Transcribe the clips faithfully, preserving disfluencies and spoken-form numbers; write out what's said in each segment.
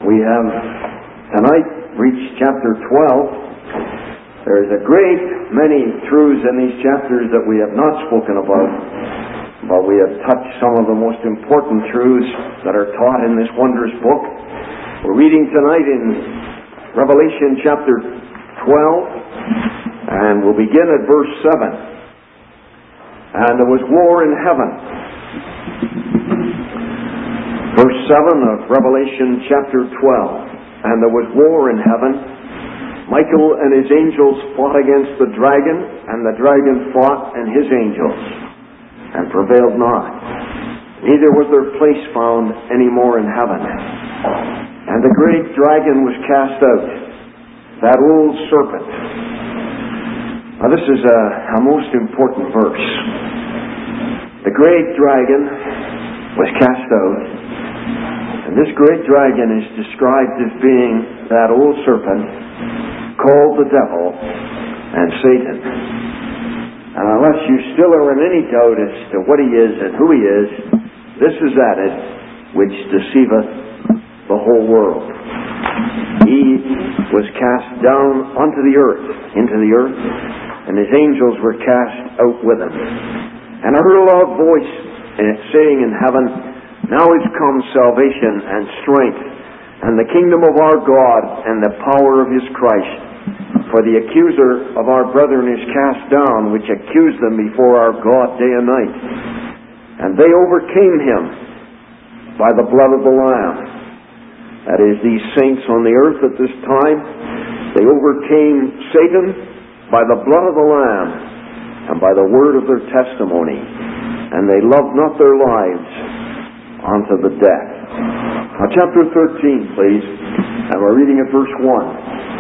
We have tonight reached chapter twelve. There's a great many truths in these chapters that we have not spoken about, but we have touched some of the most important truths that are taught in this wondrous book. We're reading tonight in Revelation chapter twelve, and we'll begin at verse seven. And there was war in heaven. Verse seven of Revelation chapter twelve. And there was war in heaven. Michael and his angels fought against the dragon, and the dragon fought and his angels, and prevailed not. Neither was their place found any more in heaven. And the great dragon was cast out, that old serpent. Now this is a, a most important verse. The great dragon was cast out. And this great dragon is described as being that old serpent called the devil and Satan. And unless you still are in any doubt as to what he is and who he is, this is that it which deceiveth the whole world. He was cast down unto the earth, into the earth, and his angels were cast out with him. And I heard a loud voice saying in heaven, Now is come salvation and strength, and the kingdom of our God, and the power of his Christ. For the accuser of our brethren is cast down, which accused them before our God day and night. And they overcame him by the blood of the Lamb. That is, these saints on the earth at this time, they overcame Satan by the blood of the Lamb, and by the word of their testimony. And they loved not their lives unto the death. Now chapter thirteen, please, and we're reading at verse one.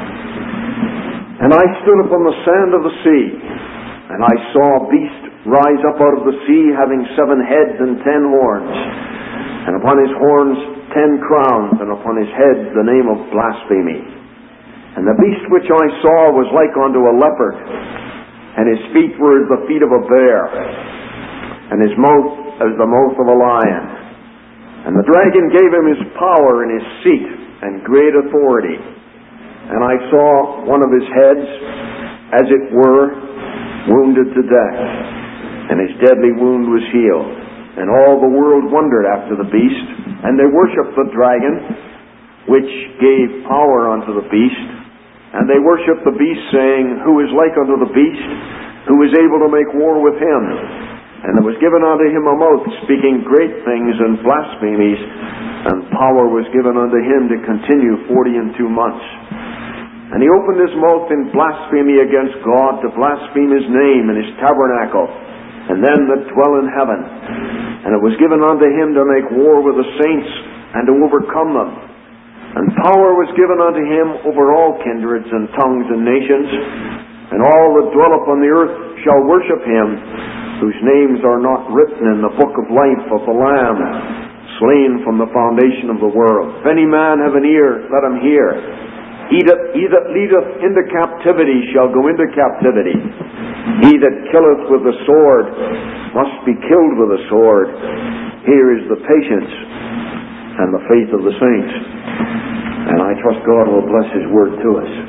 And I stood upon the sand of the sea, and I saw a beast rise up out of the sea, having seven heads and ten horns, and upon his horns ten crowns, and upon his head the name of blasphemy. And the beast which I saw was like unto a leopard, and his feet were as the feet of a bear, and his mouth as the mouth of a lion. And the dragon gave him his power and his seat and great authority. And I saw one of his heads, as it were, wounded to death, and his deadly wound was healed. And all the world wondered after the beast, and they worshipped the dragon, which gave power unto the beast. And they worshipped the beast, saying, Who is like unto the beast? Who is able to make war with him? And there was given unto him a mouth, speaking great things and blasphemies, and power was given unto him to continue forty and two months. And he opened his mouth in blasphemy against God, to blaspheme his name and his tabernacle, and them that dwell in heaven. And it was given unto him to make war with the saints, and to overcome them. And power was given unto him over all kindreds and tongues and nations, and all that dwell upon the earth shall worship him, whose names are not written in the book of life of the Lamb, slain from the foundation of the world. If any man have an ear, let him hear. He that, he that leadeth into captivity shall go into captivity. He that killeth with the sword must be killed with the sword. Here is the patience and the faith of the saints. And I trust God will bless his word to us.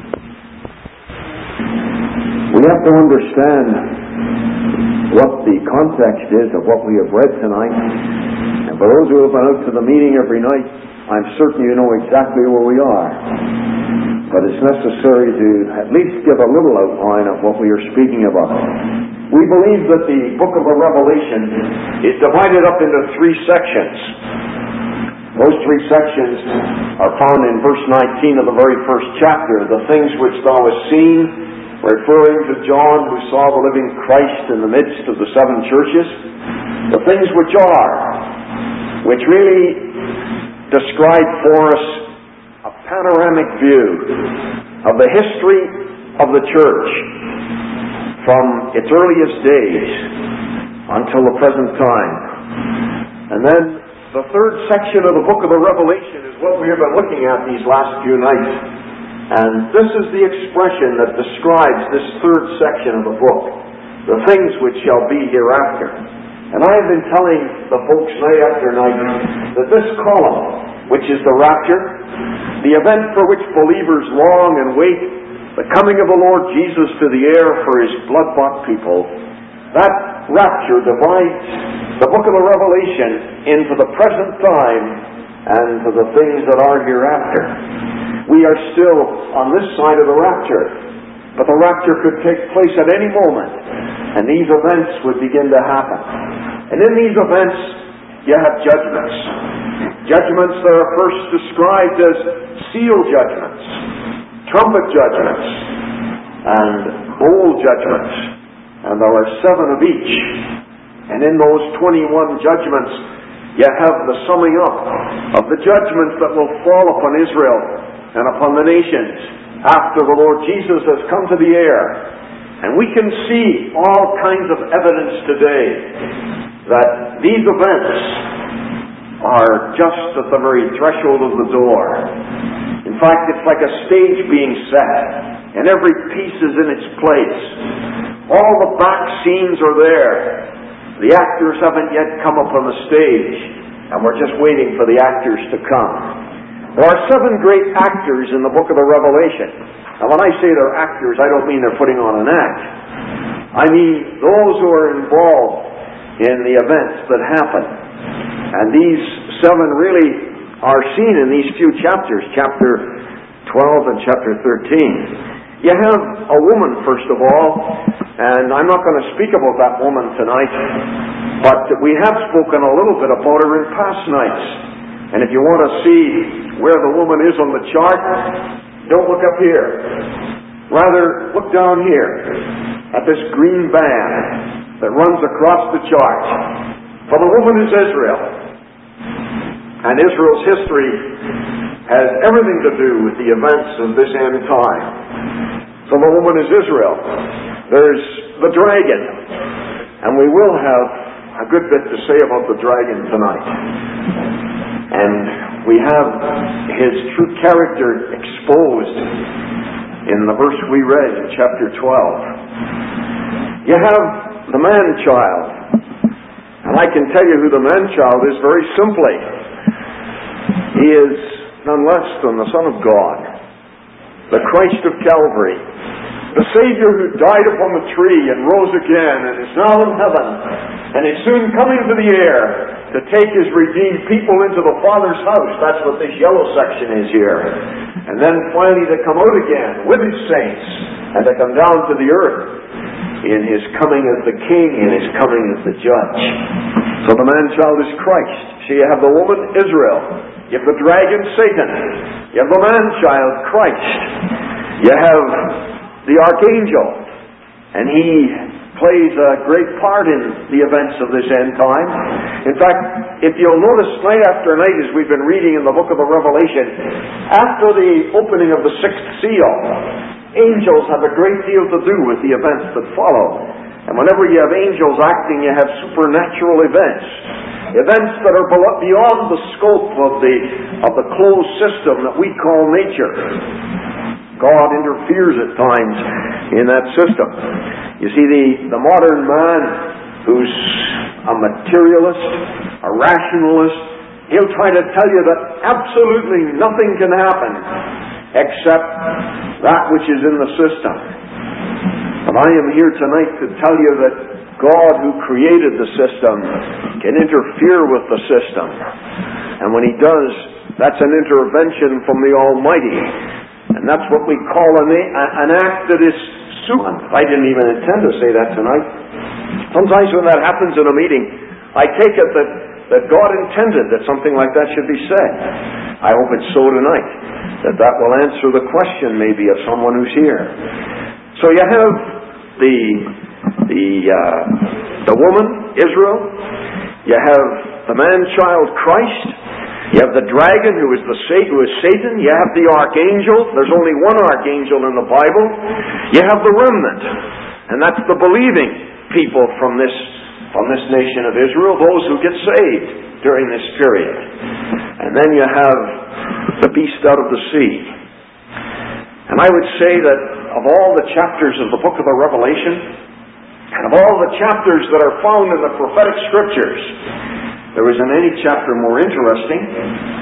We have to understand what the context is of what we have read tonight. And for those who have been out to the meeting every night, I'm certain you know exactly where we are. But it's necessary to at least give a little outline of what we are speaking about. We believe that the book of Revelation is divided up into three sections. Those three sections are found in verse nineteen of the very first chapter. The things which thou hast seen, referring to John, who saw the living Christ in the midst of the seven churches. The things which are, which really describe for us a panoramic view of the history of the church from its earliest days until the present time. And then the third section of the book of the Revelation is what we have been looking at these last few nights. And this is the expression that describes this third section of the book, the things which shall be hereafter. And I have been telling the folks night after night that this column, which is the rapture, the event for which believers long and wait, the coming of the Lord Jesus to the air for His blood-bought people, that rapture divides the book of the Revelation into the present time and to the things that are hereafter. We are still on this side of the rapture, but the rapture could take place at any moment, and these events would begin to happen. And in these events, you have judgments. Judgments that are first described as seal judgments, trumpet judgments, and bowl judgments. And there are seven of each. And in those twenty-one judgments, you have the summing up of the judgments that will fall upon Israel and upon the nations after the Lord Jesus has come to the air. And we can see all kinds of evidence today that these events are just at the very threshold of the door. In fact, it's like a stage being set, and every piece is in its place. All the back scenes are there. The actors haven't yet come up on the stage, and we're just waiting for the actors to come. There are seven great actors in the book of the Revelation. Now, when I say they're actors, I don't mean they're putting on an act. I mean those who are involved in the events that happen. And these seven really are seen in these few chapters, chapter twelve and chapter thirteen. You have a woman, first of all, and I'm not going to speak about that woman tonight, but we have spoken a little bit about her in past nights. And if you want to see where the woman is on the chart, don't look up here. Rather, look down here at this green band that runs across the chart. For the woman is Israel. And Israel's history has everything to do with the events of this end time. So the woman is Israel. There's the dragon. And we will have a good bit to say about the dragon tonight. And we have his true character exposed in the verse we read in chapter twelve. You have the man-child. And I can tell you who the man-child is very simply. He is none less than the Son of God, the Christ of Calvary, the Savior who died upon the tree and rose again and is now in heaven and is soon coming to the air to take His redeemed people into the Father's house. That's what this yellow section is here. And then finally to come out again with His saints and to come down to the earth in His coming as the King and His coming as the Judge. So the man-child is Christ. So you have the woman, Israel. You have the dragon, Satan. You have the man-child, Christ. You have the archangel, and he plays a great part in the events of this end time. In fact, if you'll notice night after night as we've been reading in the book of the Revelation, after the opening of the sixth seal, angels have a great deal to do with the events that follow. And whenever you have angels acting, you have supernatural events. Events that are beyond the scope of the, of the closed system that we call nature. God interferes at times in that system. You see, the, the modern man who's a materialist, a rationalist, he'll try to tell you that absolutely nothing can happen except that which is in the system. But I am here tonight to tell you that God, who created the system, can interfere with the system. And when He does, that's an intervention from the Almighty. And that's what we call an, an act that is super. I didn't even intend to say that tonight. Sometimes when that happens in a meeting, I take it that, that God intended that something like that should be said. I hope it's so tonight, that that will answer the question maybe of someone who's here. So you have the the uh, the woman, Israel. You have the man-child, Christ. You have the dragon, who is the who is Satan. You have the archangel. There's only one archangel in the Bible. You have the remnant, and that's the believing people from this from this nation of Israel, those who get saved during this period. And then you have the beast out of the sea. And I would say that of all the chapters of the book of the Revelation, and of all the chapters that are found in the prophetic scriptures, there isn't any chapter more interesting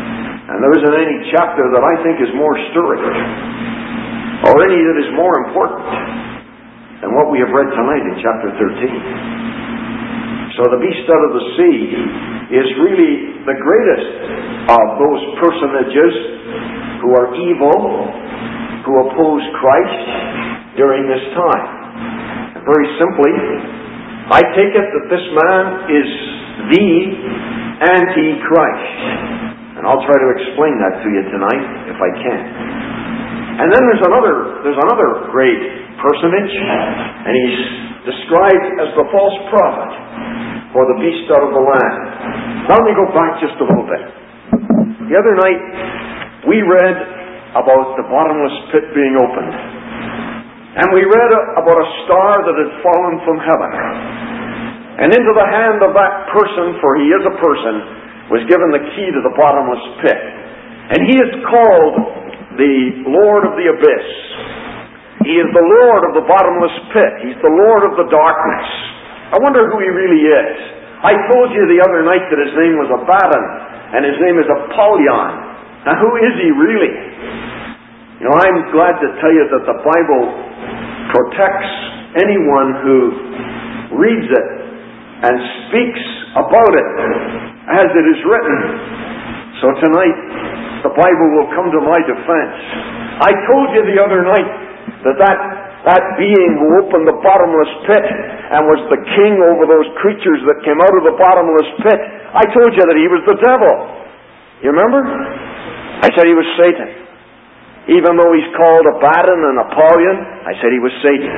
And there isn't any chapter that I think is more stirring, or any that is more important than what we have read tonight in chapter thirteen. So the beast out of the sea is really the greatest of those personages who are evil, who oppose Christ during this time. And very simply, I take it that this man is the Antichrist. And I'll try to explain that to you tonight, if I can. And then there's another, there's another great personage, and he's described as the false prophet, or the beast out of the land. Now let me go back just a little bit. The other night, we read about the bottomless pit being opened. And we read about a star that had fallen from heaven. And into the hand of that person, for he is a person, was given the key to the bottomless pit. And he is called the Lord of the Abyss. He is the Lord of the bottomless pit. He's the Lord of the darkness. I wonder who he really is. I told you the other night that his name was Abaddon, and his name is Apollyon. Now who is he really? You know, I'm glad to tell you that the Bible protects anyone who reads it and speaks about it as it is written. So tonight, the Bible will come to my defense. I told you the other night that that, that being who opened the bottomless pit and was the king over those creatures that came out of the bottomless pit, I told you that he was the devil. You remember? I said he was Satan. Even though he's called Abaddon and Apollyon, I said he was Satan.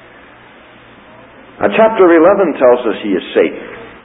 Now chapter eleven tells us he is Satan.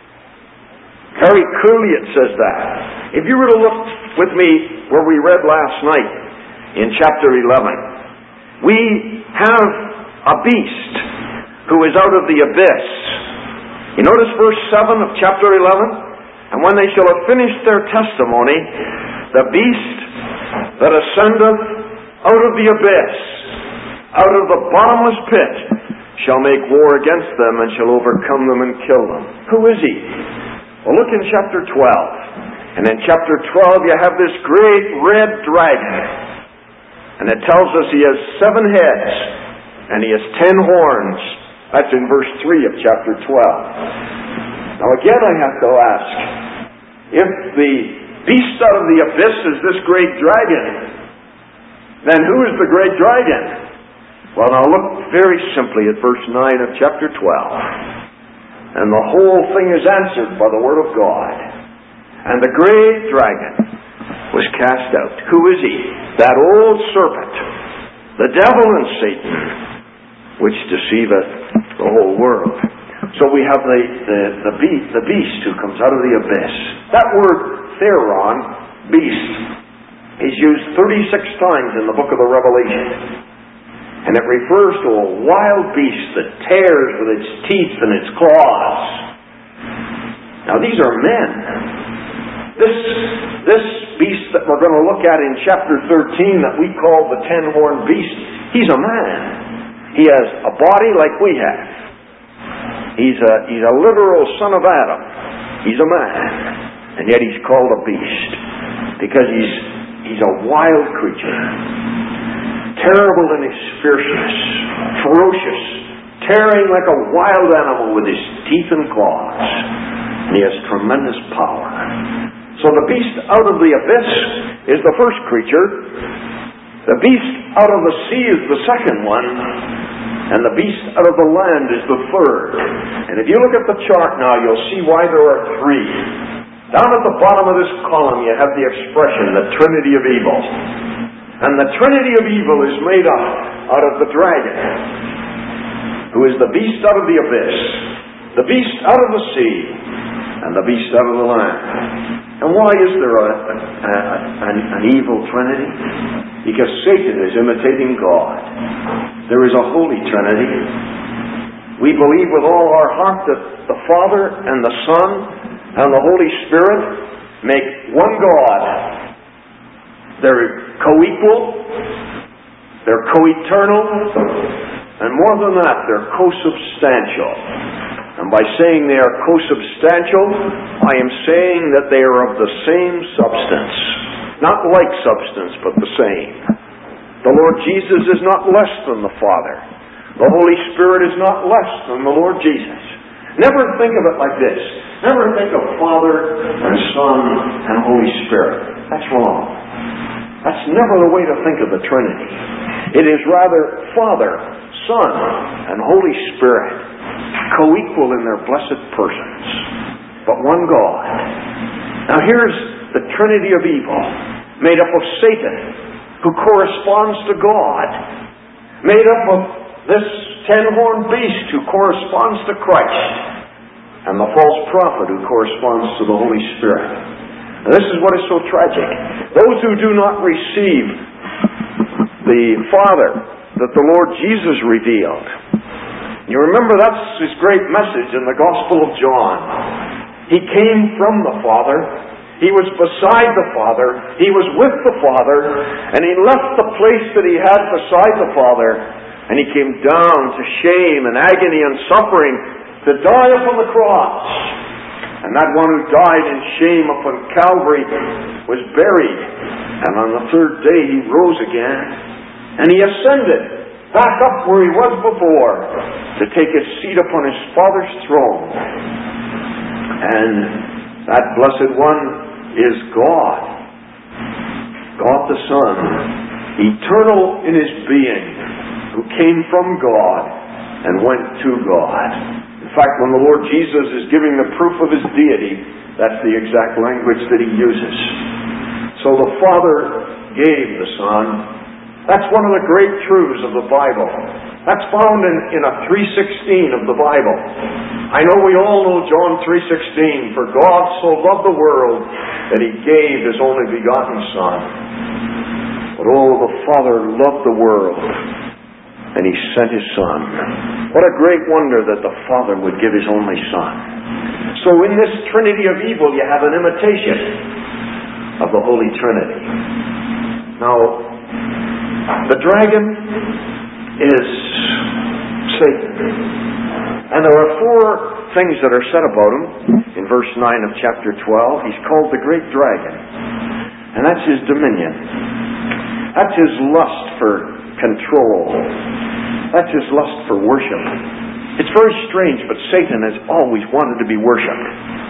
Very clearly it says that. If you were to look with me where we read last night in chapter eleven, we have a beast who is out of the abyss. You notice verse seven of chapter eleven? And when they shall have finished their testimony, the beast that ascendeth out of the abyss, out of the bottomless pit, shall make war against them and shall overcome them and kill them. Who is he? Well, look in chapter twelve. And in chapter twelve you have this great red dragon. And it tells us he has seven heads and he has ten horns. That's in verse three of chapter twelve. Now again I have to ask, if the beast out of the abyss is this great dragon, then who is the great dragon? Well, now look very simply at verse nine of chapter twelve. And the whole thing is answered by the Word of God. And the great dragon was cast out. Who is he? That old serpent, the devil and Satan, which deceiveth the whole world. So we have the, the, the, beast, the beast who comes out of the abyss. That word, theron, beast, is used thirty-six times in the book of the Revelation. And it refers to a wild beast that tears with its teeth and its claws. Now these are men. This, this beast that we're going to look at in chapter thirteen that we call the ten-horned beast, he's a man. He has a body like we have. He's a, he's a literal son of Adam. He's a man. And yet he's called a beast. Because he's, he's a wild creature. Terrible in his fierceness. Ferocious. Tearing like a wild animal with his teeth and claws. And he has tremendous power. So the beast out of the abyss is the first creature. The beast out of the sea is the second one. And the beast out of the land is the third. And if you look at the chart now, you'll see why there are three. Down at the bottom of this column, you have the expression, the Trinity of Evil. And the Trinity of Evil is made up out of the dragon, who is the beast out of the abyss, the beast out of the sea, and the beast out of the land. And why is there a, a, a, an, an evil Trinity? Because Satan is imitating God. There is a Holy Trinity. We believe with all our heart that the Father and the Son and the Holy Spirit make one God. They're co-equal, they're co-eternal, and more than that, they're co-substantial. And by saying they are co-substantial, I am saying that they are of the same substance. not like substance, but the same. The Lord Jesus is not less than the Father. The Holy Spirit is not less than the Lord Jesus. Never think of it like this. Never think of Father and Son and Holy Spirit. That's wrong. That's never the way to think of the Trinity. It is rather Father, Son, and Holy Spirit, co-equal in their blessed persons, but one God. Now here's the Trinity of evil, made up of Satan, who corresponds to God, made up of this ten-horned beast who corresponds to Christ, and the false prophet who corresponds to the Holy Spirit. Now, this is what is so tragic. Those who do not receive the Father that the Lord Jesus revealed. You remember that's his great message in the Gospel of John. He came from the Father. He was beside the Father. He was with the Father. And he left the place that he had beside the Father. And he came down to shame and agony and suffering to die upon the cross. And that one who died in shame upon Calvary was buried. And on the third day he rose again. And he ascended back up where he was before to take his seat upon his Father's throne. And that blessed one is God. God the Son, eternal in his being, who came from God and went to God. In fact, when the Lord Jesus is giving the proof of his deity, that's the exact language that he uses. So the Father gave the Son. That's one of the great truths of the Bible. That's found in, in a three sixteen of the Bible. I know we all know John three sixteen. For God so loved the world that he gave his only begotten Son. But oh, the Father loved the world, and he sent his Son. What a great wonder that the Father would give his only Son. So in this Trinity of evil, you have an imitation of the Holy Trinity. Now, the dragon is Satan. And there are four things that are said about him in verse nine of chapter twelve. He's called the great dragon. And that's his dominion. That's his lust for control. That's his lust for worship. It's very strange, but Satan has always wanted to be worshipped.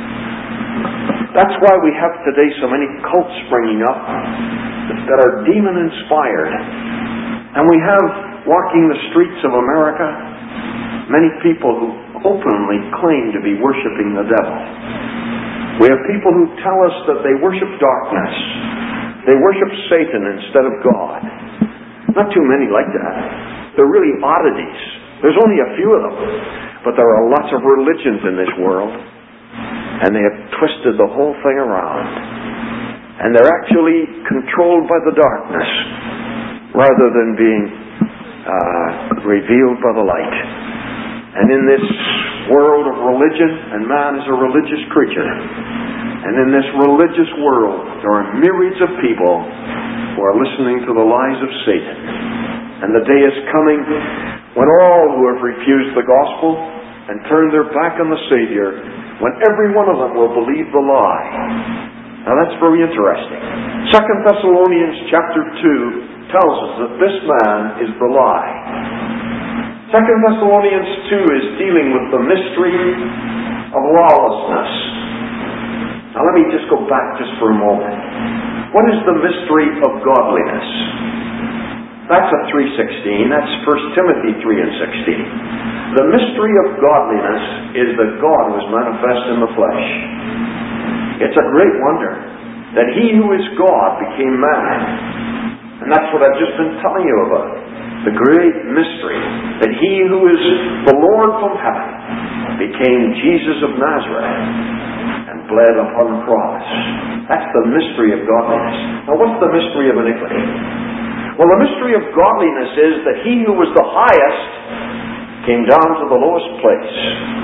That's why we have today so many cults springing up that are demon-inspired. And we have, walking the streets of America, many people who openly claim to be worshiping the devil. We have people who tell us that they worship darkness. They worship Satan instead of God. Not too many like that. They're really oddities. There's only a few of them. But there are lots of religions in this world. And they have twisted the whole thing around. And they're actually controlled by the darkness rather than being uh, revealed by the light. And in this world of religion, and man is a religious creature, and in this religious world there are myriads of people who are listening to the lies of Satan. And the day is coming when all who have refused the gospel and turned their back on the Savior, when every one of them will believe the lie. Now that's very interesting. Second Thessalonians chapter two tells us that this man is the lie. Second Thessalonians two is dealing with the mystery of lawlessness. Now let me just go back just for a moment. What is the mystery of godliness? That's a three sixteen. That's First Timothy three and sixteen. The mystery of godliness is that God was manifest in the flesh. It's a great wonder that he who is God became man. And that's what I've just been telling you about. The great mystery that he who is the Lord from heaven became Jesus of Nazareth and bled upon the cross. That's the mystery of godliness. Now what's the mystery of iniquity? Well, the mystery of godliness is that he who was the highest came down to the lowest place.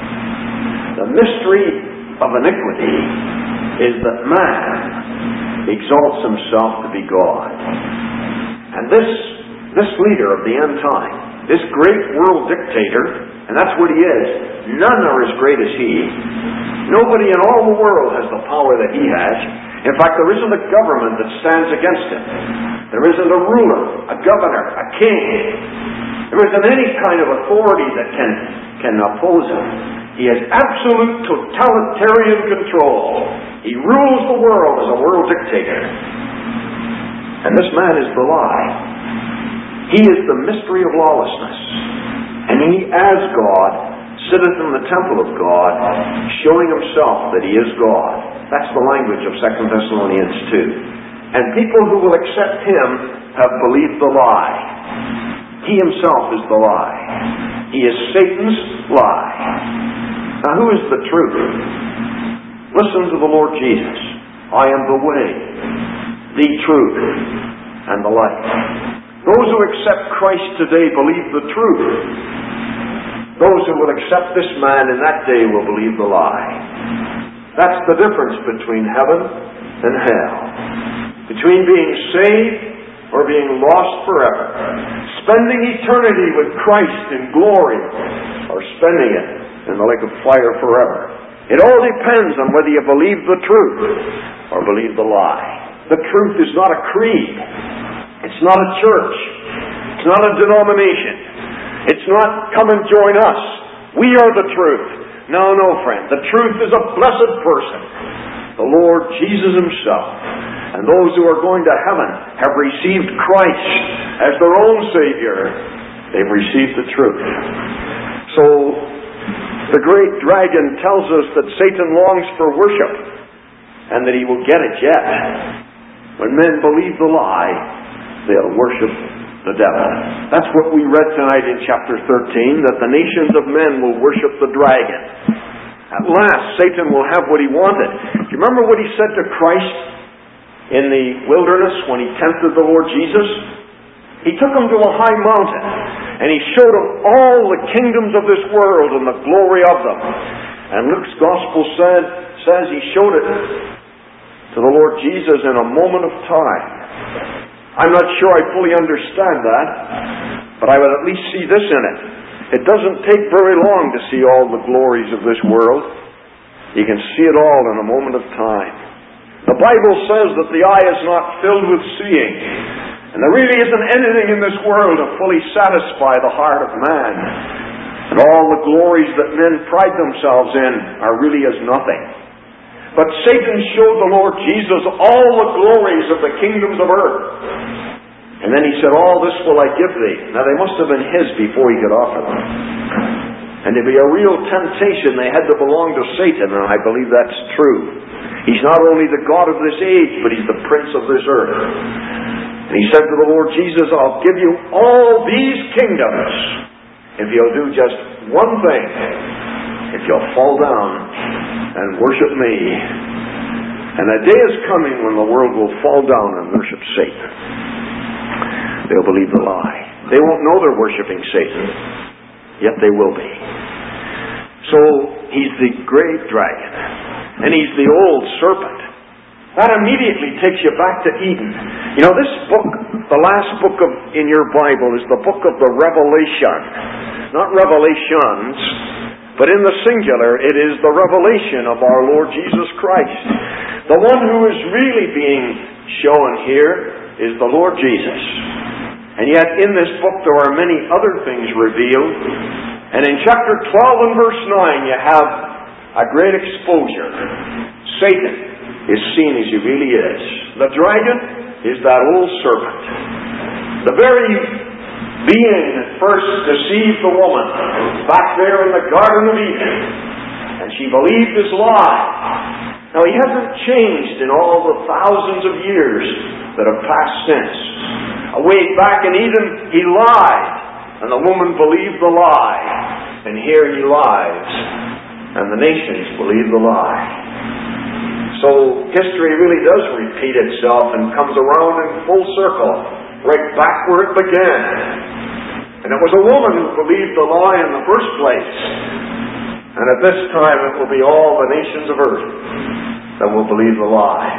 The mystery of iniquity is that man exalts himself to be God. And this, this leader of the end time, this great world dictator, and that's what he is, none are as great as he. Nobody in all the world has the power that he has. In fact, there isn't a government that stands against him. There isn't a ruler, a governor, a king. There isn't any kind of authority that can, can oppose him. He has absolute totalitarian control. He rules the world as a world dictator. And this man is the lie. He is the mystery of lawlessness. And he, as God, sitteth in the temple of God, showing himself that he is God. That's the language of Second Thessalonians two. And people who will accept him have believed the lie. He himself is the lie. He is Satan's lie. Now, who is the truth? Listen to the Lord Jesus. I am the way, the truth, and the life. Those who accept Christ today believe the truth. Those who will accept this man in that day will believe the lie. That's the difference between heaven and hell. Between being saved or being lost forever. Spending eternity with Christ in glory or spending it in the lake of fire forever. It all depends on whether you believe the truth or believe the lie. The truth is not a creed. It's not a church. It's not a denomination. It's not come and join us. We are the truth. No, no, friend. The truth is a blessed person. The Lord Jesus himself. And those who are going to heaven have received Christ as their own Savior. They've received the truth. So, the great dragon tells us that Satan longs for worship and that he will get it yet. When men believe the lie, they'll worship the devil. That's what we read tonight in chapter thirteen, that the nations of men will worship the dragon. At last, Satan will have what he wanted. Do you remember what he said to Christ in the wilderness when he tempted the Lord Jesus? He took him to a high mountain and he showed him all the kingdoms of this world and the glory of them. And Luke's gospel said, says he showed it to the Lord Jesus in a moment of time. I'm not sure I fully understand that, but I would at least see this in it. It doesn't take very long to see all the glories of this world. You can see it all in a moment of time. The Bible says that the eye is not filled with seeing, and there really isn't anything in this world to fully satisfy the heart of man. And all the glories that men pride themselves in are really as nothing. But Satan showed the Lord Jesus all the glories of the kingdoms of earth. And then he said, all this will I give thee. Now they must have been his before he could offer them. And to be a real temptation, they had to belong to Satan, and I believe that's true. He's not only the God of this age, but he's the prince of this earth. And he said to the Lord Jesus, I'll give you all these kingdoms if you'll do just one thing. If you'll fall down and worship me. And a day is coming when the world will fall down and worship Satan. They'll believe the lie. They won't know they're worshiping Satan, yet they will be. So, he's the great dragon. And he's the old serpent. That immediately takes you back to Eden. You know, this book, the last book of in your Bible, is the book of the Revelation. Not Revelations, but in the singular, it is the revelation of our Lord Jesus Christ. The one who is really being shown here is the Lord Jesus. And yet in this book there are many other things revealed. And in chapter twelve and verse nine you have a great exposure. Satan is seen as he really is. The dragon is that old serpent. The very being that first deceived the woman back there in the Garden of Eden. And she believed his lie. Now he hasn't changed in all the thousands of years that have passed since. Away back in Eden, he lied. And the woman believed the lie. And here he lies. And the nations believe the lie. So history really does repeat itself and comes around in full circle, right back where it began. And it was a woman who believed the lie in the first place. And at this time it will be all the nations of earth that will believe the lie.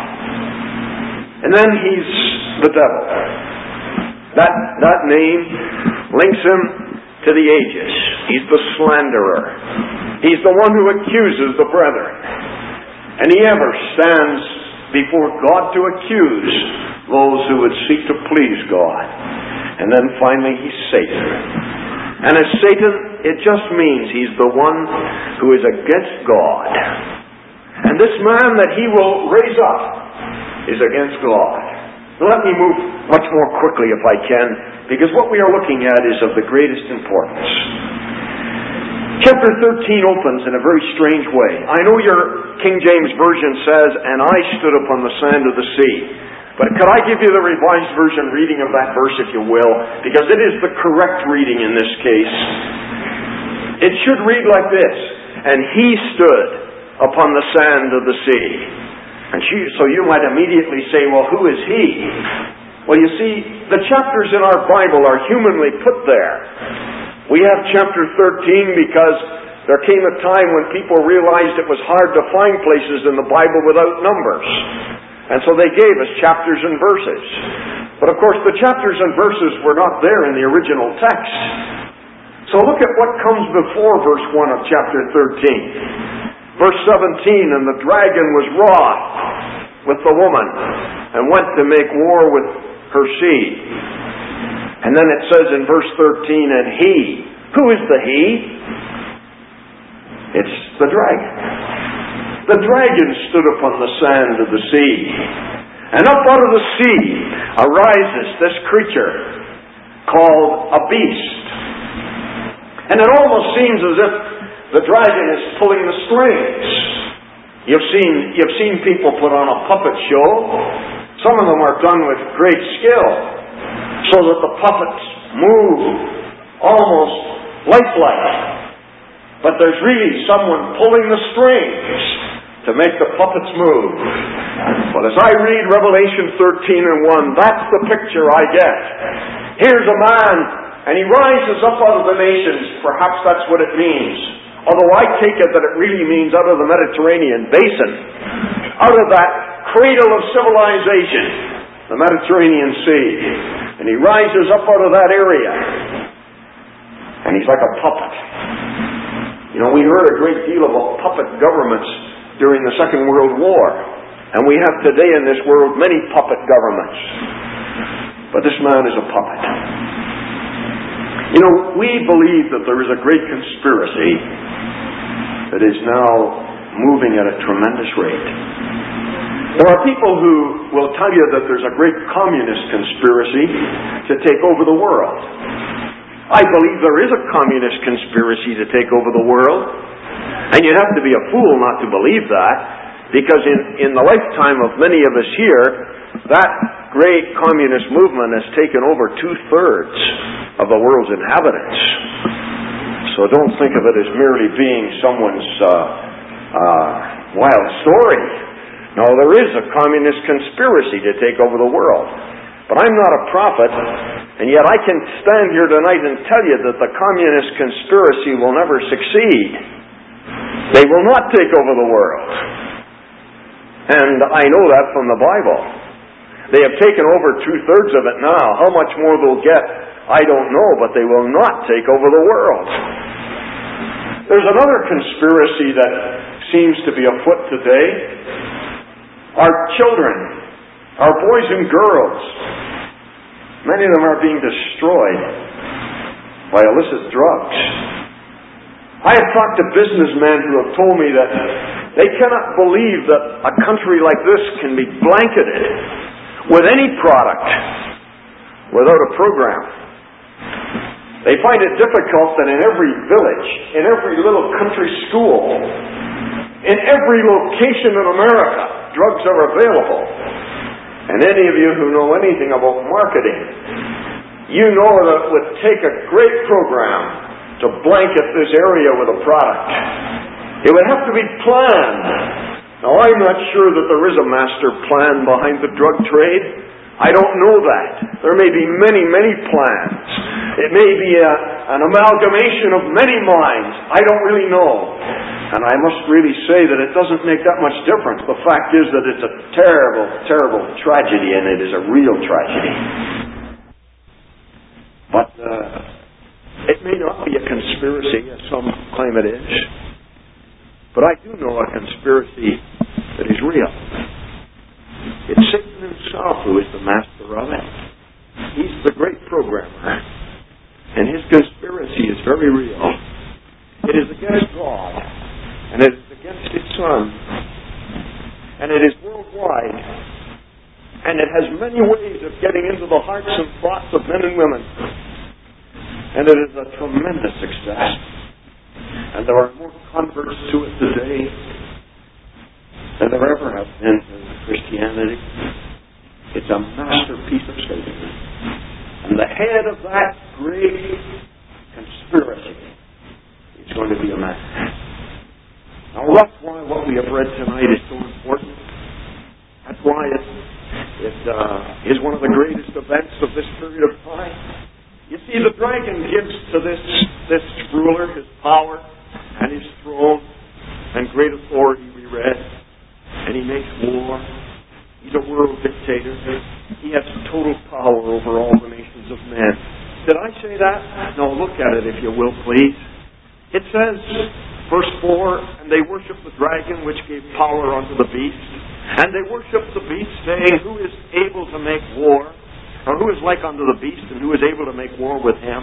And then he's the devil. That, that name links him to the ages. He's the slanderer. He's the one who accuses the brethren. And he ever stands before God to accuse those who would seek to please God. And then finally, he's Satan. And as Satan, it just means he's the one who is against God. And this man that he will raise up is against God. Now let me move much more quickly if I can, because what we are looking at is of the greatest importance. Chapter thirteen opens in a very strange way. I know your King James Version says, "And I stood upon the sand of the sea." But could I give you the Revised Version reading of that verse, if you will? Because it is the correct reading in this case. It should read like this: "And he stood upon the sand of the sea." And so you might immediately say, well, who is he? Well, you see, the chapters in our Bible are humanly put there. We have chapter thirteen because there came a time when people realized it was hard to find places in the Bible without numbers. And so they gave us chapters and verses. But of course, the chapters and verses were not there in the original text. So look at what comes before verse one of chapter thirteen. Verse seventeen, "And the dragon was wroth with the woman, and went to make war with her seed." And then it says in verse thirteen, "And he," who is the he? It's the dragon. "The dragon stood upon the sand of the sea, and up out of the sea arises this creature called a beast." And it almost seems as if the dragon is pulling the strings. You've seen, you've seen people put on a puppet show. Some of them are done with great skill, so that the puppets move almost lifelike. But there's really someone pulling the strings to make the puppets move. But as I read Revelation thirteen and one, that's the picture I get. Here's a man, and he rises up out of the nations. Perhaps that's what it means. Although I take it that it really means out of the Mediterranean basin, out of that cradle of civilization, the Mediterranean Sea. And he rises up out of that area. And he's like a puppet. You know, we heard a great deal about puppet governments during the Second World War. And we have today in this world many puppet governments. But this man is a puppet. You know, we believe that there is a great conspiracy that is now moving at a tremendous rate. There are people who will tell you that there's a great communist conspiracy to take over the world. I believe there is a communist conspiracy to take over the world. And you'd have to be a fool not to believe that, because in, in the lifetime of many of us here, that great communist movement has taken over two-thirds of the world's inhabitants. So don't think of it as merely being someone's uh, uh, wild story. No, there is a communist conspiracy to take over the world. But I'm not a prophet, and yet I can stand here tonight and tell you that the communist conspiracy will never succeed. They will not take over the world. And I know that from the Bible. They have taken over two-thirds of it now. How much more they'll get, I don't know, but they will not take over the world. There's another conspiracy that seems to be afoot today. Our children, our boys and girls, many of them are being destroyed by illicit drugs. I have talked to businessmen who have told me that they cannot believe that a country like this can be blanketed with any product without a program. They find it difficult that in every village, in every little country school, in every location in America, drugs are available. And any of you who know anything about marketing, you know that it would take a great program to blanket this area with a product. It would have to be planned. Now, I'm not sure that there is a master plan behind the drug trade. I don't know that. There may be many, many plans. It may be a, an amalgamation of many minds. I don't really know. And I must really say that it doesn't make that much difference. The fact is that it's a terrible, terrible tragedy, and it is a real tragedy. But uh, it may not be a conspiracy, as some claim it is. But I do know a conspiracy that is real. It's Satan himself who is the master of it. He's the great programmer. And his conspiracy is very real. It is against God. And it is against His Son. And it is worldwide. And it has many ways of getting into the hearts and thoughts of men and women. And it is a tremendous success. And there are more converts to it today than there ever have been in Christianity. It's a masterpiece of Satan. And the head of that great conspiracy is going to be a man. Now that's why what we have read tonight is so important. That's why it, it uh, is one of the greatest events of this period of time. You see, the dragon gives to this, this ruler his power and his throne and great authority, we read. And he makes war. He's a world dictator. He has total power over all the nations of men. Did I say that? No, look at it if you will, please. It says, verse four, and they worshiped the dragon which gave power unto the beast. And they worshiped the beast, saying, who is able to make war? Or who is like unto the beast, and who is able to make war with him?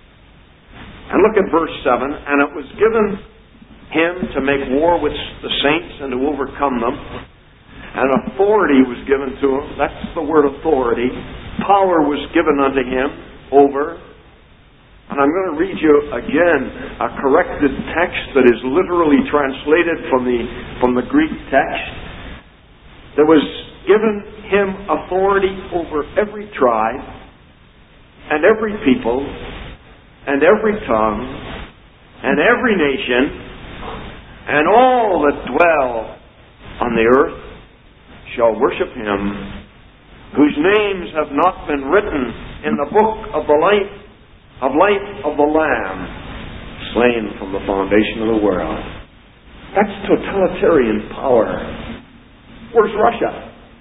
And look at verse seven. And it was given him to make war with the saints and to overcome them. And authority was given to him. That's the word authority. Power was given unto him over. And I'm going to read you again a corrected text that is literally translated from the, from the Greek text. There was given him authority over every tribe and every people and every tongue and every nation and all that dwell on the earth shall worship him, whose names have not been written in the book of the life of life of the Lamb, slain from the foundation of the world. That's totalitarian power. Where's Russia?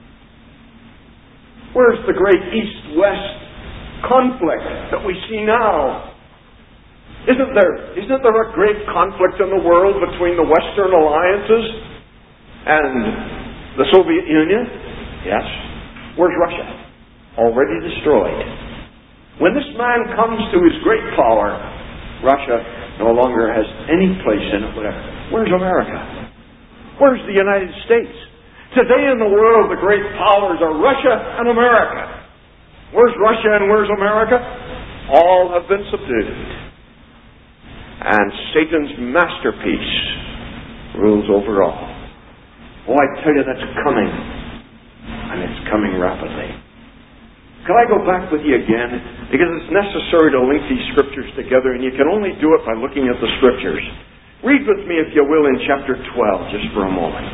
Where's the great East-West conflict that we see now? Isn't there, isn't there a great conflict in the world between the Western alliances and the Soviet Union? Yes. Where's Russia? Already destroyed. When this man comes to his great power, Russia no longer has any place in it whatever. Where's America? Where's the United States? Today in the world, the great powers are Russia and America. Where's Russia and where's America? All have been subdued. And Satan's masterpiece rules over all. Oh, I tell you, that's coming. And it's coming rapidly. Could I go back with you again? Because it's necessary to link these scriptures together, and you can only do it by looking at the scriptures. Read with me, if you will, in chapter twelve, just for a moment.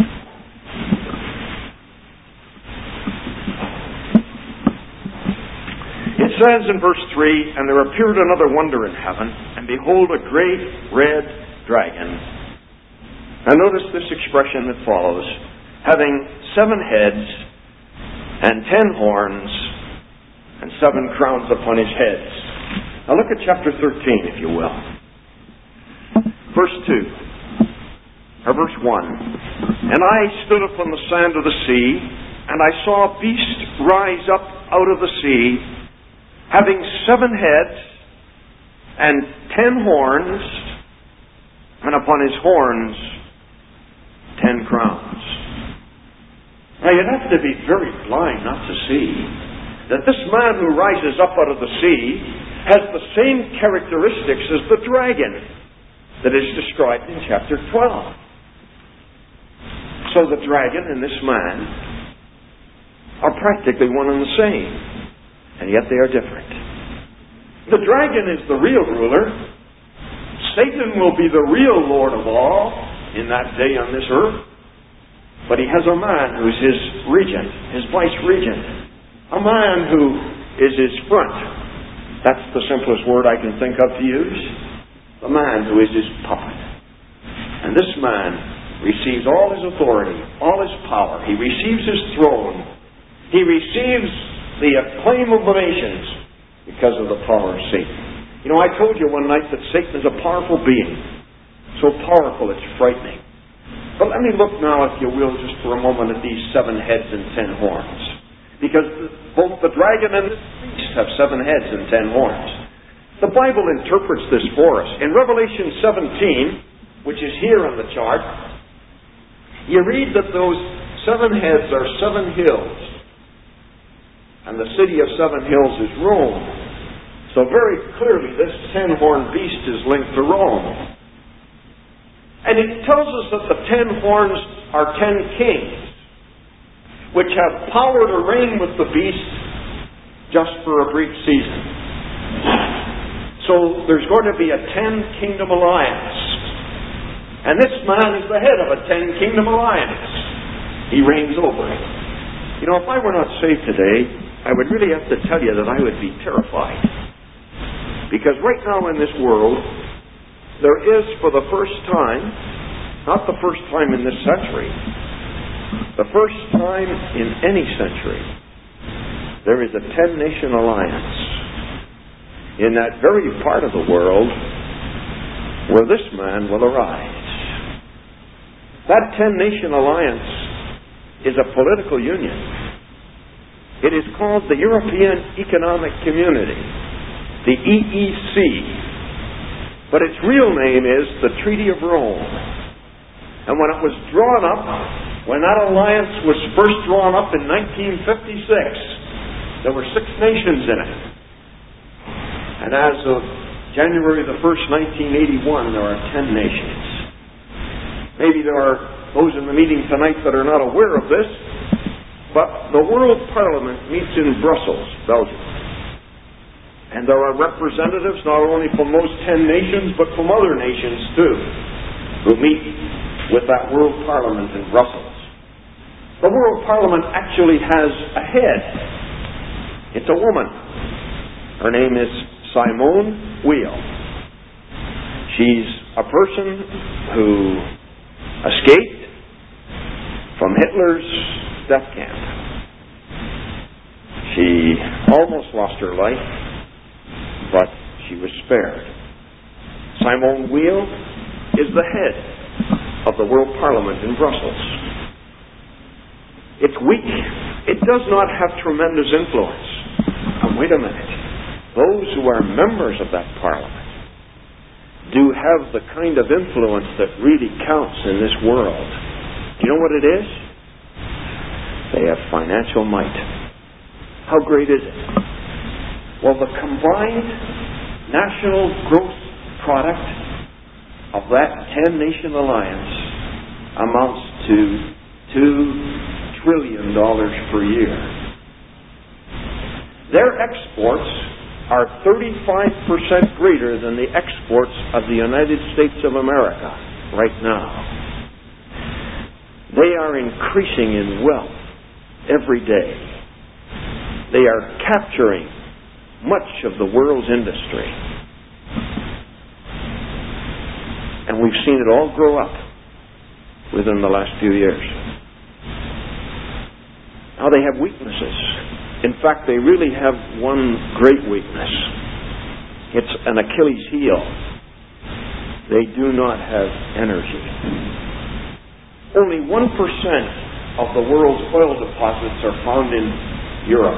It says in verse three, and there appeared another wonder in heaven, and behold, a great red dragon. Now notice this expression that follows, having seven heads and ten horns and seven crowns upon his heads. Now look at chapter thirteen, if you will. Verse two, or verse one. And I stood upon the sand of the sea, and I saw a beast rise up out of the sea, having seven heads and ten horns, and upon his horns ten crowns. Now you'd have to be very blind not to see that this man who rises up out of the sea has the same characteristics as the dragon that is described in chapter twelve. So the dragon and this man are practically one and the same, and yet they are different. The dragon is the real ruler. Satan will be the real Lord of all in that day on this earth. But he has a man who is his regent, his vice-regent. A man who is his front. That's the simplest word I can think of to use. The man who is his puppet. And this man receives all his authority, all his power. He receives his throne. He receives the acclaim of the nations because of the power of Satan. You know, I told you one night that Satan is a powerful being. So powerful it's frightening. But let me look now, if you will, just for a moment at these seven heads and ten horns. Because both the dragon and the beast have seven heads and ten horns. The Bible interprets this for us. In Revelation seventeen, which is here on the chart, you read that those seven heads are seven hills. And the city of seven hills is Rome. So very clearly this ten-horned beast is linked to Rome. And it tells us that the ten horns are ten kings, which have power to reign with the beast just for a brief season. So there's going to be a ten-kingdom alliance. And this man is the head of a ten-kingdom alliance. He reigns over it. You know, if I were not saved today, I would really have to tell you that I would be terrified. Because right now in this world, there is for the first time, not the first time in this century, the first time in any century, there is a ten-nation alliance in that very part of the world where this man will arise. That ten-nation alliance is a political union. It is called the European Economic Community, the E E C. But its real name is the Treaty of Rome. And when it was drawn up, when that alliance was first drawn up in nineteen fifty-six, there were six nations in it. And as of January the first, nineteen eighty-one, there are ten nations. Maybe there are those in the meeting tonight that are not aware of this, but the World Parliament meets in Brussels, Belgium. And there are representatives not only from those ten nations, but from other nations too, who meet with that World Parliament in Brussels. The World Parliament actually has a head. It's a woman. Her name is Simone Weil. She's a person who escaped from Hitler's death camp. She almost lost her life, but she was spared. Simone Weil is the head of the World Parliament in Brussels. It's weak. It does not have tremendous influence. Now, wait a minute. Those who are members of that Parliament do have the kind of influence that really counts in this world. Do you know what it is? They have financial might. How great is it? Well, the combined national gross product of that ten-nation alliance amounts to two trillion dollars per year. Their exports are thirty-five percent greater than the exports of the United States of America right now. They are increasing in wealth every day. They are capturing much of the world's industry. And we've seen it all grow up within the last few years. Now they have weaknesses. In fact, they really have one great weakness. It's an Achilles heel. They do not have energy. Only one percent of the world's oil deposits are found in Europe.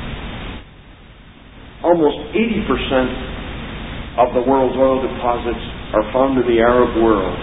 Almost eighty percent of the world's oil deposits are found in the Arab world.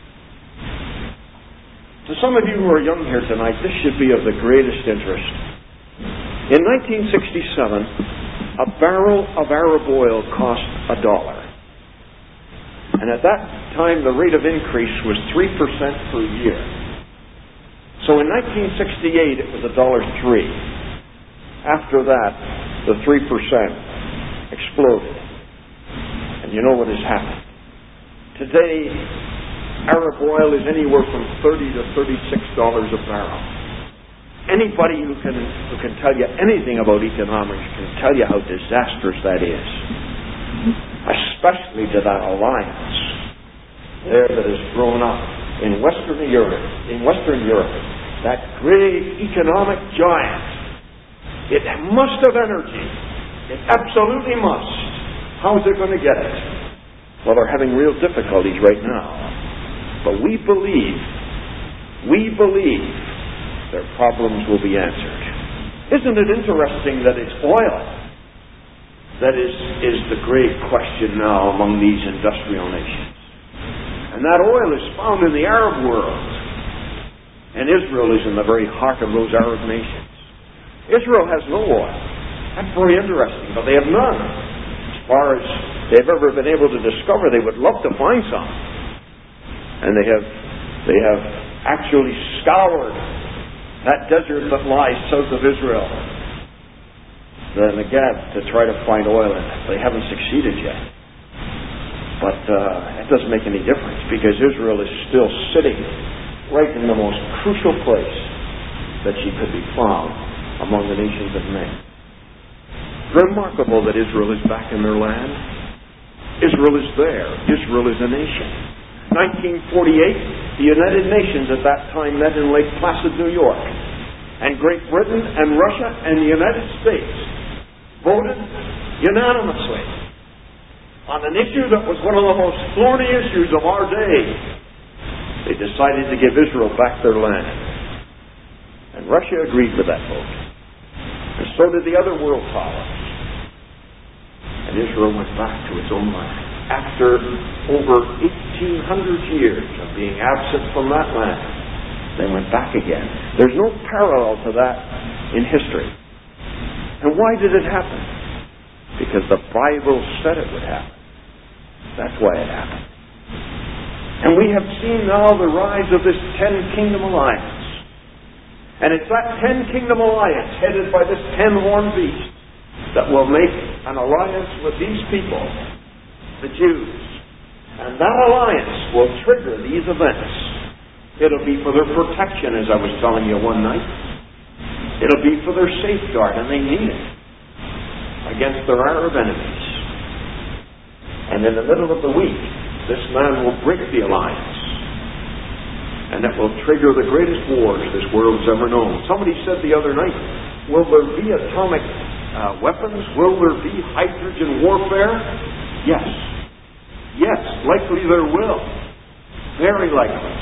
To some of you who are young here tonight, this should be of the greatest interest. In nineteen sixty-seven, a barrel of Arab oil cost a dollar. And at that time, the rate of increase was three percent per year. So in nineteen sixty-eight, it was a dollar three. After that, the three percent exploded. And you know what has happened. Today, Arab oil is anywhere from thirty to thirty-six dollars a barrel. Anybody who can who can tell you anything about economics can tell you how disastrous that is. Especially to that alliance there that has grown up in Western Europe, in Western Europe, that great economic giant. It must have energy. It absolutely must. How is it going to get it? Well, they're having real difficulties right now. But we believe we believe their problems will be answered. Isn't it interesting that it's oil that is, is the great question now among these industrial nations? And that oil is found in the Arab world. And Israel is in the very heart of those Arab nations. Israel has no oil. That's very interesting, but they have none. As far as they've ever been able to discover, they would love to find some. And they have they have actually scoured that desert that lies south of Israel, the Negev, to try to find oil in it. They haven't succeeded yet. But uh, it doesn't make any difference, because Israel is still sitting right in the most crucial place that she could be found among the nations of men. Remarkable that Israel is back in their land. Israel is there. Israel is a nation. nineteen forty-eight, the United Nations at that time met in Lake Placid, New York. And Great Britain and Russia and the United States voted unanimously on an issue that was one of the most thorny issues of our day. They decided to give Israel back their land. And Russia agreed with that vote. And so did the other world powers. And Israel went back to its own land. After over eighteen hundred years of being absent from that land, they went back again. There's no parallel to that in history. And why did it happen? Because the Bible said it would happen. That's why it happened. And we have seen now the rise of this ten-kingdom alliance. And it's that ten-kingdom alliance headed by this ten-horned beast that will make an alliance with these people, the Jews. And that alliance will trigger these events. It'll be for their protection, as I was telling you one night. It'll be for their safeguard, and they need it, against their Arab enemies. And in the middle of the week, this man will break the alliance. And that will trigger the greatest wars this world has ever known. Somebody said the other night, will there be atomic uh, weapons? Will there be hydrogen warfare? Yes. Yes, likely there will. Very likely.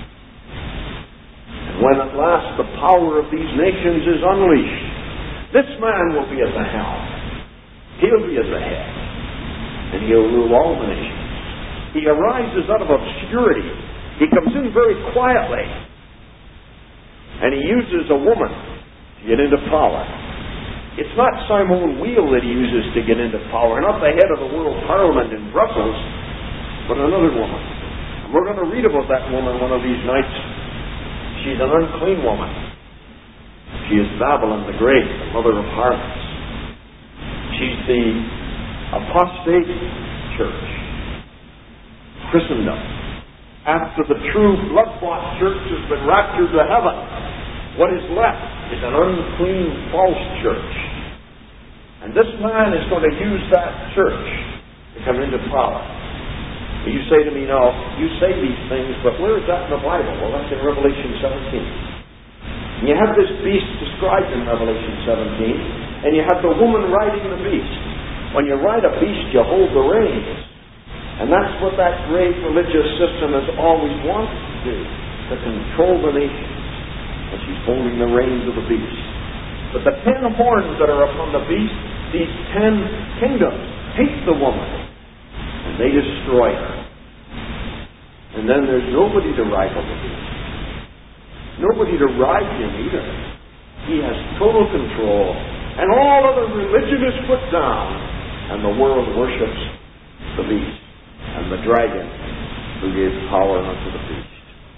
And when at last the power of these nations is unleashed, this man will be at the helm. He'll be at the head. And he'll rule all the nations. He arises out of obscurity. He comes in very quietly. And he uses a woman to get into power. It's not Simone Weil that he uses to get into power, not the head of the World Parliament in Brussels, but another woman. And we're going to read about that woman one of these nights. She's an unclean woman. She is Babylon the Great, the mother of harlots. She's the apostate church, Christendom. After the true blood-bought church has been raptured to heaven, what is left is an unclean false church. And this man is going to use that church to come into power. You say to me, now, you say these things, but where is that in the Bible? Well, that's in Revelation seventeen. And you have this beast described in Revelation seventeen, and you have the woman riding the beast. When you ride a beast, you hold the reins. And that's what that great religious system has always wanted to do, to control the nation. And she's holding the reins of the beast. But the ten horns that are upon the beast, these ten kingdoms, hate the woman. And they destroy her. And then there's nobody to rival the beast. Nobody to ride him either. He has total control. And all other religion is put down. And the world worships the beast and the dragon who gave power unto the beast.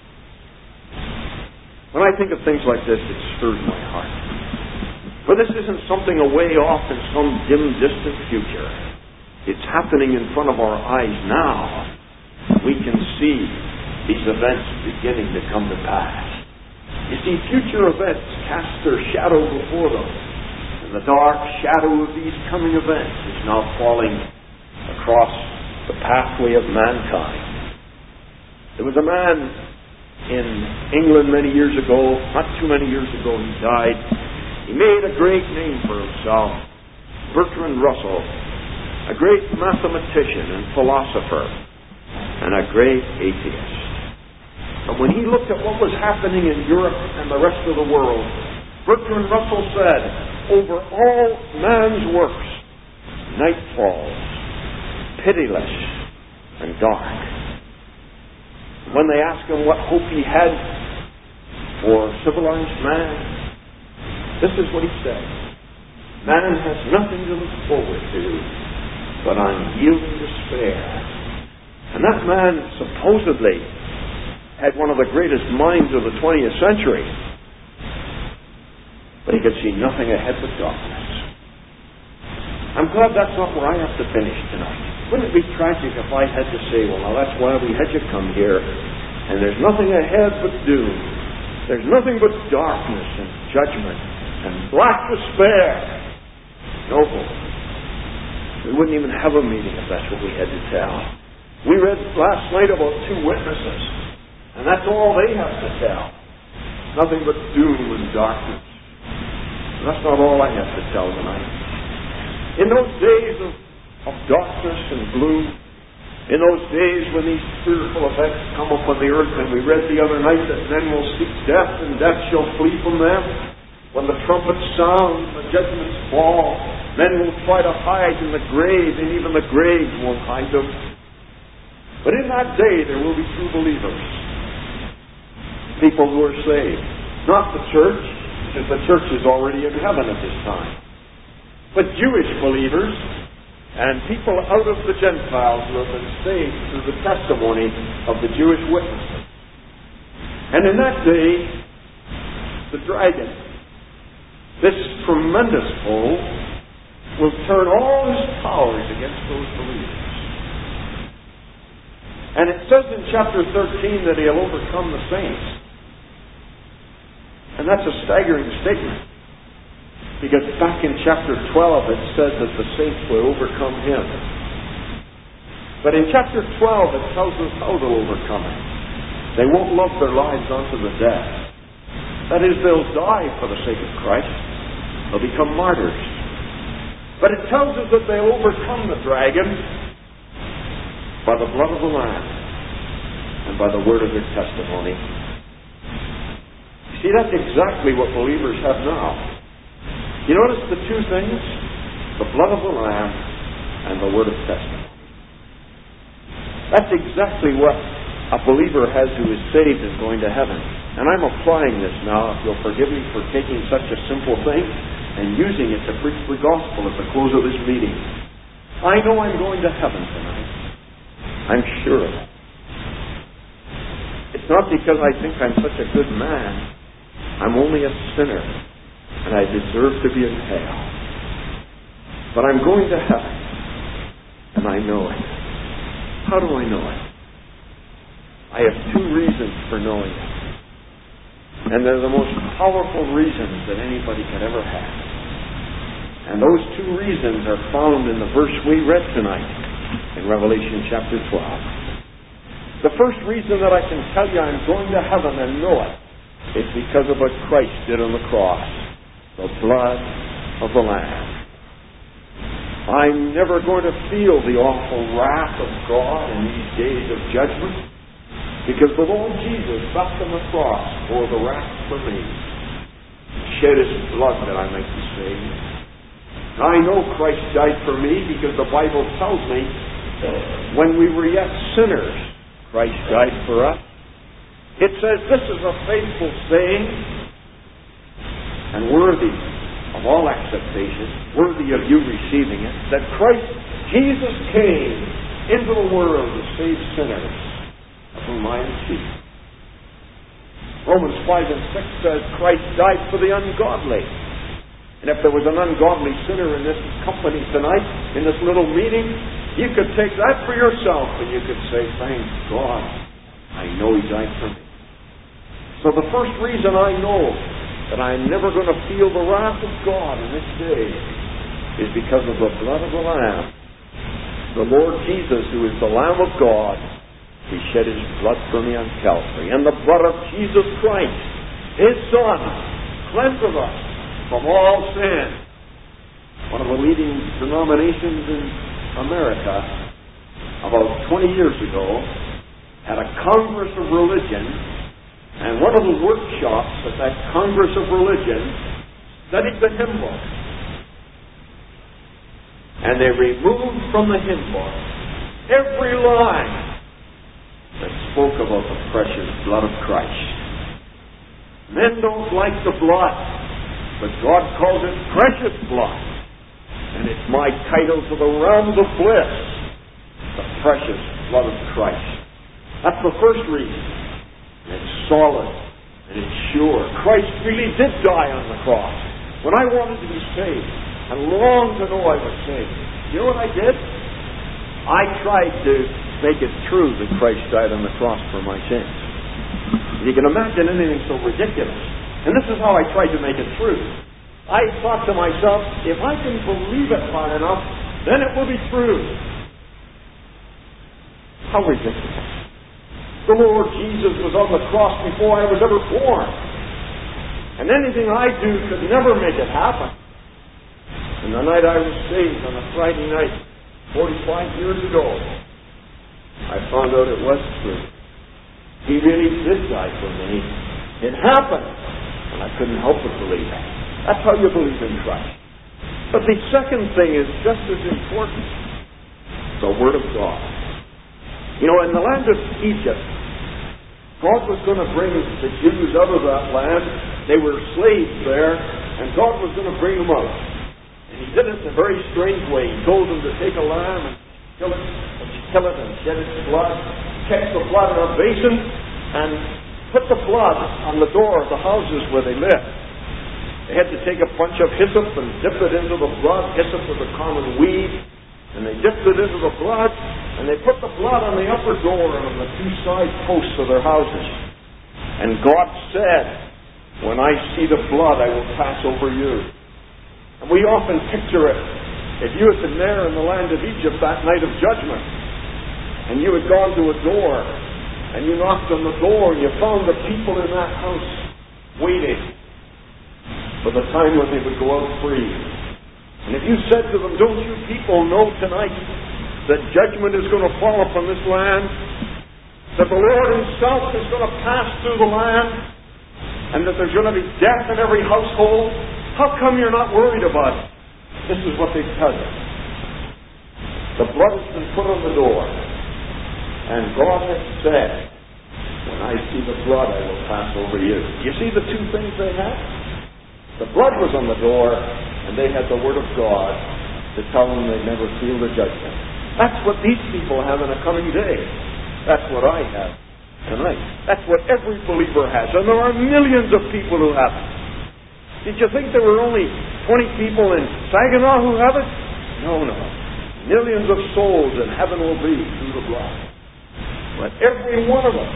When I think of things like this, it stirs my heart. For this isn't something away off in some dim, distant future. It's happening in front of our eyes now. We can see these events beginning to come to pass. You see, future events cast their shadow before them. And the dark shadow of these coming events is now falling across the pathway of mankind. There was a man in England many years ago, not too many years ago, he died. He made a great name for himself. Bertrand Russell, a great mathematician and philosopher, and a great atheist. And when he looked at what was happening in Europe and the rest of the world, Bertrand Russell said, over all man's works, night falls, pitiless and dark. When they asked him what hope he had for civilized man, this is what he said. Man has nothing to look forward to but unyielding despair. And that man supposedly had one of the greatest minds of the twentieth century. But he could see nothing ahead but darkness. I'm glad that's not where I have to finish tonight. Wouldn't it be tragic if I had to say, well, now that's why we had you come here, and there's nothing ahead but doom. There's nothing but darkness and judgment and black despair. No hope. We wouldn't even have a meeting if that's what we had to tell. We read last night about two witnesses, and that's all they have to tell. Nothing but doom and darkness. And that's not all I have to tell tonight. In those days of, of darkness and gloom, in those days when these fearful events come upon the earth, and we read the other night that men will seek death and death shall flee from them, when the trumpets sound and the judgments fall, men will try to hide in the grave, and even the grave won't hide them. But in that day there will be true believers, people who are saved. Not the church, because the church is already in heaven at this time, but Jewish believers and people out of the Gentiles who have been saved through the testimony of the Jewish witnesses. And in that day, the dragon, this tremendous foe, will turn all his powers against those believers. And it says in chapter thirteen that he'll overcome the saints. And that's a staggering statement. Because back in chapter twelve it said that the saints will overcome him. But in chapter twelve it tells us how they'll overcome him. They won't love their lives unto the death. That is, they'll die for the sake of Christ. They'll become martyrs. But it tells us that they'll overcome the dragon by the blood of the Lamb and by the word of their testimony. You see, that's exactly what believers have now. You notice the two things? The blood of the Lamb and the word of testimony. That's exactly what a believer has who is saved and going to heaven. And I'm applying this now, if you'll forgive me for taking such a simple thing and using it to preach the gospel at the close of this meeting. I know I'm going to heaven tonight. I'm sure of it. It's not because I think I'm such a good man. I'm only a sinner, and I deserve to be in hell. But I'm going to heaven, and I know it. How do I know it? I have two reasons for knowing it. And they're the most powerful reasons that anybody could ever have. And those two reasons are found in the verse we read tonight in Revelation chapter twelve. The first reason that I can tell you I'm going to heaven and know it is because of what Christ did on the cross. The blood of the Lamb. I'm never going to feel the awful wrath of God in these days of judgment, because the Lord Jesus back on the cross bore the wrath for me, shed his blood that I might be saved. I know Christ died for me because the Bible tells me that when we were yet sinners, Christ died for us. It says this is a faithful saying and worthy of all acceptation, worthy of you receiving it, that Christ Jesus came into the world to save sinners, of whom I am chief. Romans five and six says Christ died for the ungodly. And if there was an ungodly sinner in this company tonight, in this little meeting, you could take that for yourself and you could say, thank God, I know he died for me. So the first reason I know that I'm never going to feel the wrath of God in this day is because of the blood of the Lamb. The Lord Jesus, who is the Lamb of God, he shed his blood for me on Calvary. And the blood of Jesus Christ, his Son, cleanses us from all sin. One of the leading denominations in America, about twenty years ago, had a Congress of Religion And one of the workshops at that Congress of Religion studied the hymn book. And they removed from the hymn book every line that spoke about the precious blood of Christ. Men don't like the blood, but God calls it precious blood. And it's my title to the realms of bliss, the precious blood of Christ. That's the first reason. It's solid and it's sure. Christ really did die on the cross. When I wanted to be saved and longed to know I was saved, you know what I did? I tried to make it true that Christ died on the cross for my sins. You can imagine anything so ridiculous. And this is how I tried to make it true. I thought to myself, if I can believe it hard enough, then it will be true. How ridiculous. The Lord Jesus was on the cross before I was ever born. And anything I do could never make it happen. And the night I was saved on a Friday night, forty-five years ago, I found out it was true. He really did die for me. It happened. And I couldn't help but believe it. That's how you believe in Christ. But the second thing is just as important. The Word of God. You know, in the land of Egypt, God was going to bring the Jews out of that land. They were slaves there, and God was going to bring them out. And He did it in a very strange way. He told them to take a lamb and kill it, and kill it and shed its blood, catch the blood in a basin, and put the blood on the door of the houses where they lived. They had to take a bunch of hyssop and dip it into the blood. Hyssop was a common weed. And they dipped it into the blood, and they put the blood on the upper door and on the two side posts of their houses. And God said, when I see the blood, I will pass over you. And we often picture it. If you had been there in the land of Egypt that night of judgment, and you had gone to a door, and you knocked on the door, and you found the people in that house waiting for the time when they would go out free. And if you said to them, don't you people know tonight that judgment is going to fall upon this land? That the Lord Himself is going to pass through the land? And that there's going to be death in every household? How come you're not worried about it? This is what they tell you. The blood has been put on the door. And God has said, when I see the blood, I will pass over you. You see the two things they had? The blood was on the door, and they had the Word of God to tell them they'd never feel the judgment. That's what these people have in a coming day. That's what I have tonight. That's what every believer has. And there are millions of people who have it. Did you think there were only twenty people in Saginaw who have it? No, no. Millions of souls in heaven will be through the blood. But every one of them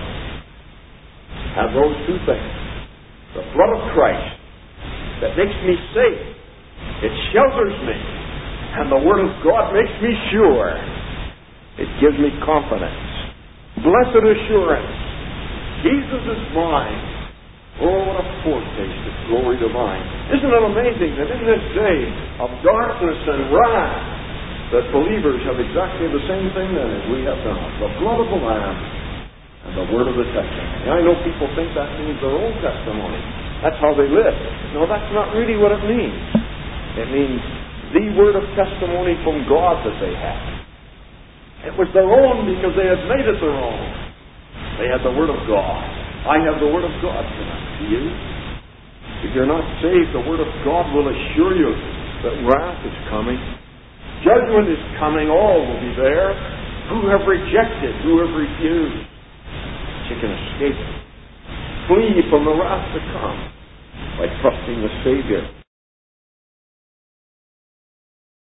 have those two things. The blood of Christ that makes me safe. It shelters me. And the Word of God makes me sure. It gives me confidence. Blessed assurance. Jesus is mine. Oh, what a foretaste of glory divine. Isn't it amazing that in this day of darkness and wrath, that believers have exactly the same thing then as we have done. The blood of the Lamb and the word of the testimony. I know people think that means their own testimony. That's how they live. No, that's not really what it means. It means the word of testimony from God that they had. It was their own because they had made it their own. They had the Word of God. I have the Word of God tonight. Do you? If you're not saved, the Word of God will assure you that wrath is coming. Judgment is coming. All will be there. Who have rejected, who have refused. But you can escape. Flee from the wrath to come by trusting the Savior.